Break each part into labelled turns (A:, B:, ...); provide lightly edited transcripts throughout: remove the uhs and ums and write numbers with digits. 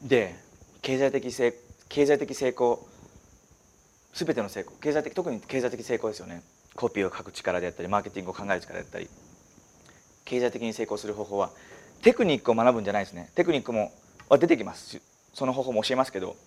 A: で経済的成功、全ての成功、特に経済的成功ですよね。コピーを書く力であったり、マーケティングを考える力であったり、経済的に成功する方法はテクニックを学ぶんじゃないですね。テクニックも出てきます。その方法も教えますけど、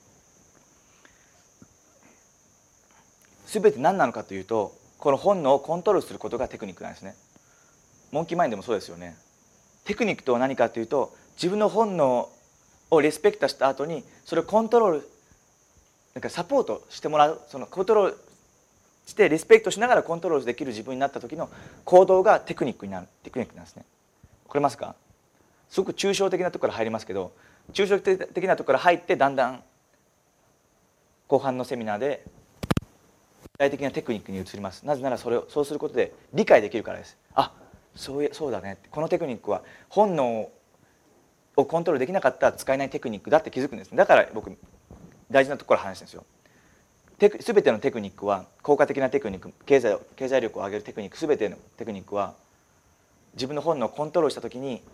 A: 全て何なのかというと、この本能をコントロールすることがテクニックなんですね。モンキーマインドもそうですよね。テクニックとは何かというと、自分の本能をリスペクトした後にそれをコントロール、なんかサポートしてもらう、そのコントロールしてリスペクトしながらコントロールできる自分になった時の行動がテクニックなんですね。わかりますか？すごく抽象的なところから入りますけど、抽象的なところから入ってだんだん後半のセミナーで具体的なテクニックに移ります。なぜならそうすることで理解できるからです。そうだね、このテクニックは本能をコントロールできなかったら使えないテクニックだって気づくんです。だから僕大事なところ話してるんですよ。全てのテクニックは、効果的なテクニック、経済力を上げるテクニック、全てのテクニックは自分の本能をコントロールした時に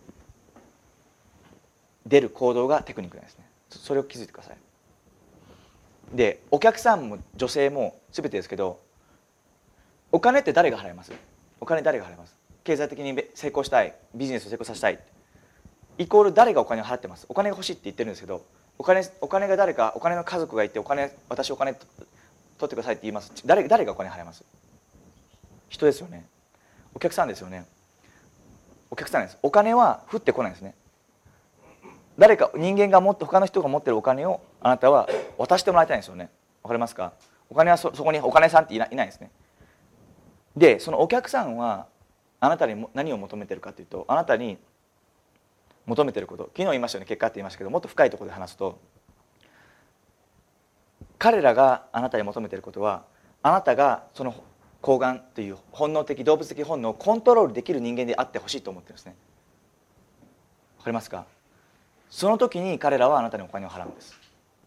A: 出る行動がテクニックなんですね。それを気づいてください。でお客さんも女性も全てですけど、お金って誰が払います？お金誰が払います？経済的に成功したい、ビジネスを成功させたいイコール誰がお金を払ってます？お金が欲しいって言ってるんですけど、お金が誰か、お金の家族がいて私お金取ってくださいって言います。誰がお金払います？人ですよね。お客さんですよね。お客さんです。お金は降ってこないんですね。人間が他の人が持ってるお金をあなたは渡してもらいたいんですよね。わかりますか？お金はそこにお金さんっていないんですね。でそのお客さんはあなたに何を求めてるかというと、あなたに求めてること、昨日言いましたよね、結果って言いましたけど、もっと深いところで話すと、彼らがあなたに求めてることは、あなたがその睾丸という本能的動物的本能をコントロールできる人間であってほしいと思ってるんですね。わかりますか？その時に彼らはあなたにお金を払うんです。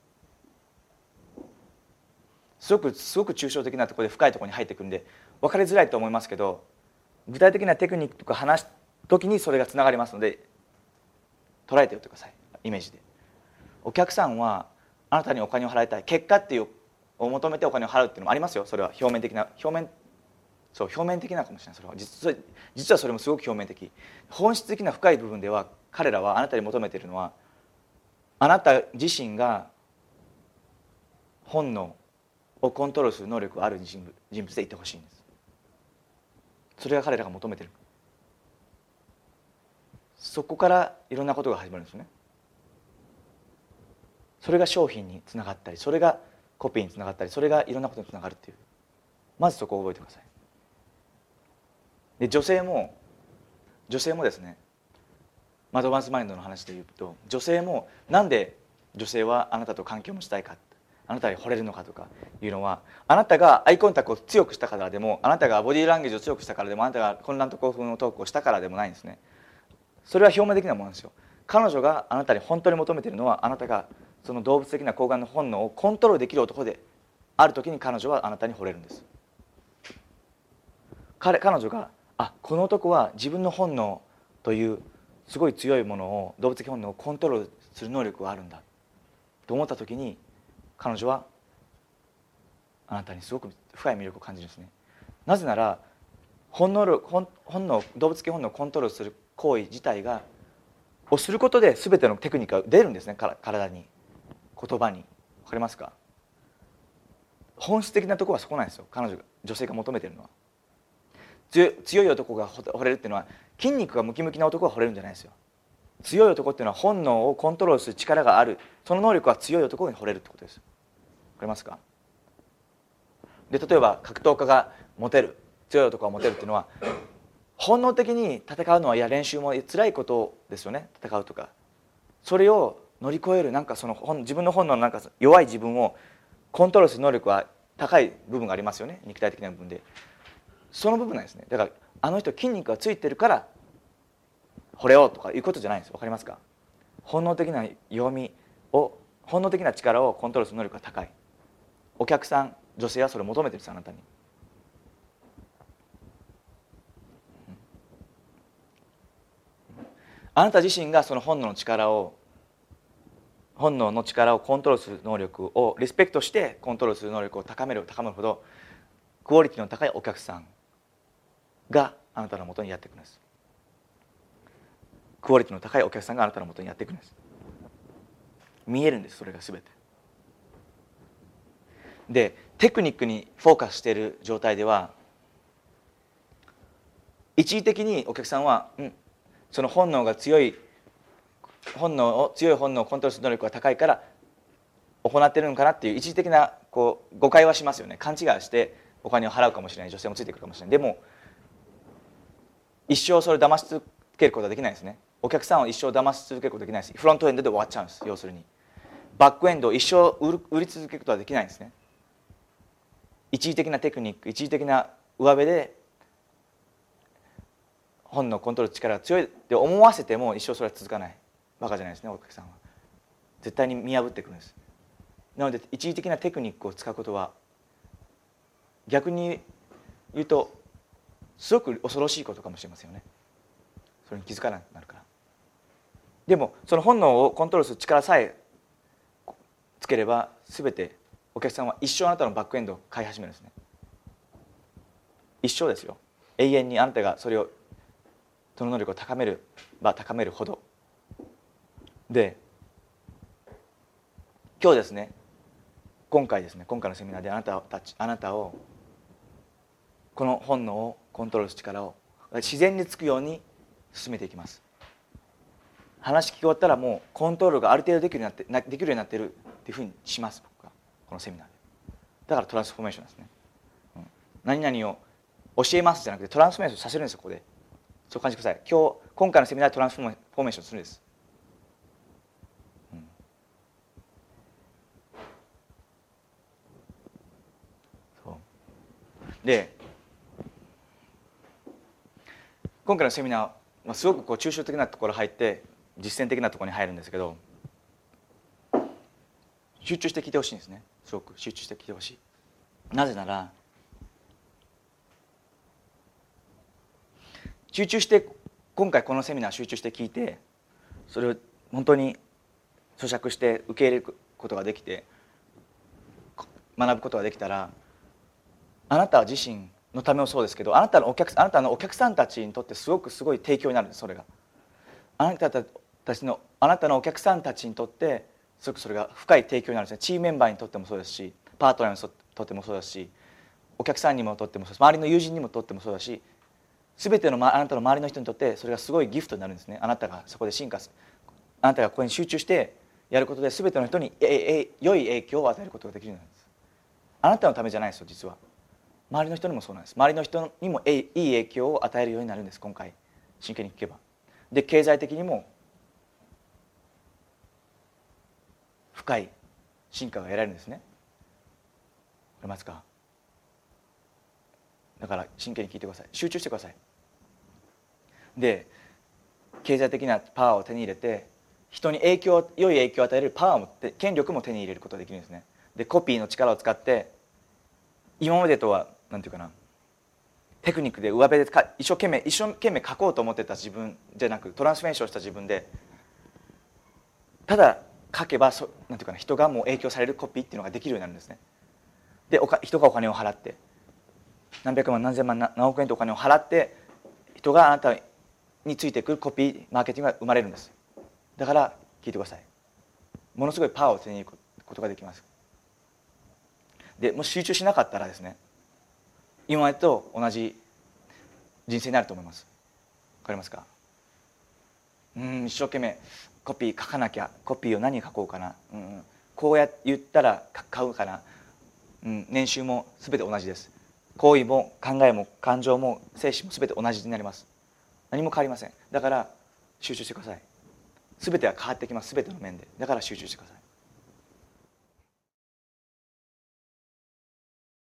A: すごく抽象的なところで深いところに入ってくるんで分かりづらいと思いますけど、具体的なテクニックとか話す時にそれがつながりますので捉えておいてください。イメージでお客さんはあなたにお金を払いたい、結果っていうを求めてお金を払うっていうのもありますよ。それは表面的なかもしれない。それは実はそれもすごく表面的。本質的な深い部分では彼らはあなたに求めているのは、あなた自身が本能をコントロールする能力がある人物でいてほしいんです。それが彼らが求めている。そこからいろんなことが始まるんですよね。それが商品につながったり、それがコピーにつながったり、それがいろんなことにつながるっていう、まずそこを覚えてください。で女性もですね、アドバンスマインドの話で言うと、女性もなんで女性はあなたと関係を持ちたいか、あなたに惚れるのかとかいうのは、あなたがアイコンタクトを強くしたからでも、あなたがボディーランゲージを強くしたからでも、あなたが混乱と興奮のトークをしたからでもないんですね。それは表面的なものなんですよ。彼女があなたに本当に求めているのは、あなたがその動物的な睾丸の本能をコントロールできる男である時に彼女はあなたに惚れるんです。彼女がこの男は自分の本能というすごい強いものを、動物的本能をコントロールする能力があるんだと思った時に、彼女はあなたにすごく深い魅力を感じるんですね。なぜなら動物的本能をコントロールする行為自体をすることで全てのテクニックが出るんですね。体に、言葉に。わかりますか？本質的なところはそこなんですよ。女性が求めているのは。強い男が惚れるっていうのは、筋肉がムキムキな男が惚れるんじゃないですよ。強い男っていうのは本能をコントロールする力がある、その能力は強い男に惚れるってことです。わかりますか？で例えば格闘家がモテる、強い男がモテるっていうのは、本能的に戦うのは練習も辛いことですよね。戦うとか、それを乗り越える、自分の本能の弱い自分をコントロールする能力は高い部分がありますよね。肉体的な部分で、その部分なんですね。だからあの人筋肉がついてるから惚れようとかいうことじゃないんです。わかりますか？本能的な力をコントロールする能力が高い。お客さん、女性はそれを求めてるんです。あなたに。あなた自身がその本能の力を本能の力をコントロールする能力をリスペクトしてコントロールする能力を高めるほどクオリティの高いお客さんがあなたのもとにやってくるんです。クオリティの高いお客さんがあなたのもとにやってくるんです。見えるんです、それが全て。でテクニックにフォーカスしている状態では一時的にお客さんは、その本能が強い本能をコントロールする能力が高いから行っているのかなっていう一時的な誤解はしますよね。勘違いしてお金を払うかもしれない女性もついてくるかもしれない。でも一生それを騙し続けることはできないですね。お客さんを一生騙し続けることはできないし、フロントエンドで終わっちゃうんです。要するにバックエンドを一生売り続けることはできないんですね。一時的なテクニック、一時的な上辺で本のコントロールの力が強いって思わせても一生それは続かない。バカじゃないですね、お客さんは。絶対に見破ってくるんです。なので一時的なテクニックを使うことは逆に言うとすごく恐ろしいことかもしれませんよね。それに気づかなくなるから。でもその本能をコントロールする力さえつければ全てお客さんは一生あなたのバックエンドを買い始めるんですね。一生ですよ。永遠にあなたがその能力を高めれば高めるほどで、今日ですね、今回のセミナーであなたをこの本能をコントロールする力を自然につくように進めていきます。話聞き終わったらもうコントロールがある程度できるようになっているっていうふうにします、僕はこのセミナーで。だからトランスフォーメーションですね。何々を教えますじゃなくてトランスフォーメーションさせるんですよ。ここでそう感じてください。今回のセミナーでトランスフォーメーションするんです。で今回のセミナーはすごく抽象的なところ入って実践的なところに入るんですけど、集中して聞いてほしいんですね。すごく集中して聞いてほしい。なぜなら集中して今回このセミナー集中して聞いてそれを本当に咀嚼して受け入れることができて学ぶことができたら、あなた自身のためもそうですけどあなたのお客さんたちにとってすごい提供になるんです。それがあなたのお客さんたちにとってすごくそれが深い提供になるんですね。チームメンバーにとってもそうですし、パートナーにとってもそうですし、お客さんにもとってもそうです、周りの友人にもとってもそうだし、全てのあなたの周りの人にとってそれがすごいギフトになるんですね。あなたがそこで進化する、あなたがここに集中してやることで全ての人に良い影響を与えることができるんです。あなたのためじゃないですよ、実は。周りの人にもそうなんです。周りの人にもいい影響を与えるようになるんです。今回真剣に聞けば。で経済的にも深い進化が得られるんですね。わかりますか？だから真剣に聞いてください。集中してください。で経済的なパワーを手に入れて人に良い影響を与えるパワーも権力も手に入れることができるんですね。でコピーの力を使って今までとはなんていうかな、テクニックで上辺で一生懸命書こうと思ってた自分じゃなくトランスフォーメーションした自分でただ書けばなんていうかな、人がもう影響されるコピーっていうのができるようになるんですね。で人がお金を払って何百万何千万何億円とお金を払って人があなたについてくるコピーマーケティングが生まれるんです。だから聞いてください。ものすごいパワーを手に入れることができます。でもし集中しなかったらですね、今までと同じ人生になると思います。わかりますか？一生懸命コピー書かなきゃ、コピーを何書こうかな、こう言ったら買うかな、年収も全て同じです。行為も考えも感情も精神も全て同じになります。何も変わりません。だから集中してください。全ては変わってきます。全ての面で。だから集中してください。